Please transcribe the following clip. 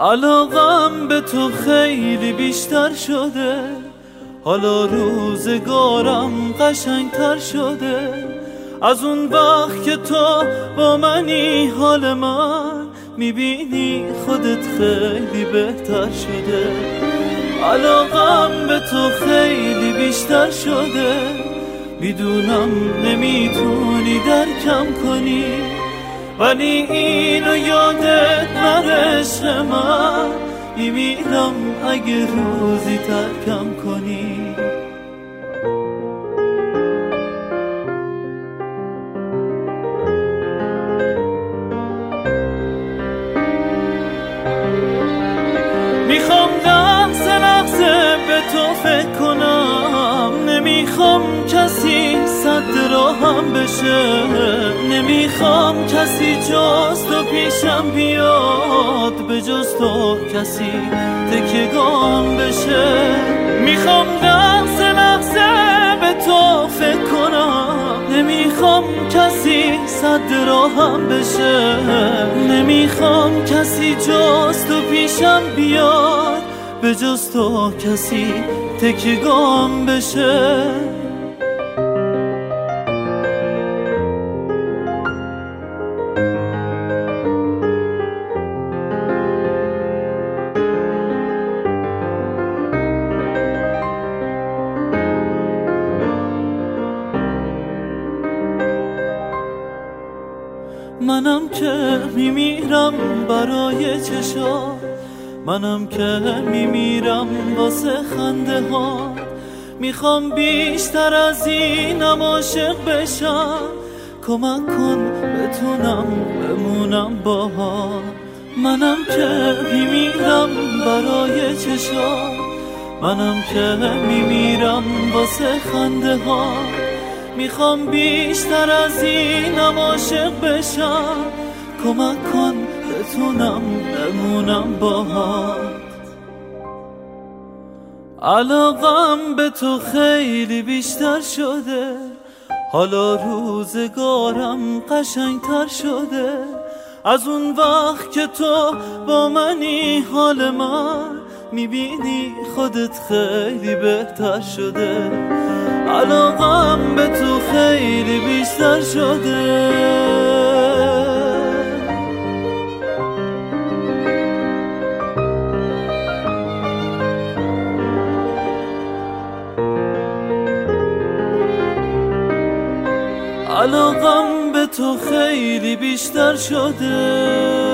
علاقم به تو خیلی بیشتر شده، حالا روزگارم قشنگتر شده. از اون وقت که تو با منی حال من میبینی خودت خیلی بهتر شده. علاقم به تو خیلی بیشتر شده، میدونم نمیتونی درکم کنی، ولی اینو یادت نره عشق من، میمیرم اگه روزی ترکم کنی. میخوام لحظه لحظه به تو فکر کنم، نمیخوام کسی صد راهم بشه، نمیخوام کسی جز تو پیشم بیاد، به جز تو کسی تکیه‌گام بشه. میخوام لحظه لحظه به تو فکر کنم، نمیخوام کسی صد راهم بشه، نمیخوام کسی جز تو پیشم بیاد، به جز تو کسی تکیه‌گام بشه. منم که میمیرم برای چشات، منم که میمیرم واسه خنده ها. میخوام بیشتر از اینم عاشق بشم، کمک کن بتونم بمونم باهات. منم که میمیرم برای چشات، منم که میمیرم واسه خنده ها. میخوام بیشتر از اینم عاشق بشم، کمک کن بتونم بمونم باهات. علاقم به تو خیلی بیشتر شده، حالا روزگارم قشنگتر شده. از اون وقت که تو با منی حال من میبینی خودت خیلی بهتر شده. علاقم به تو خیلی بیشتر شده. علاقم به تو خیلی بیشتر شده.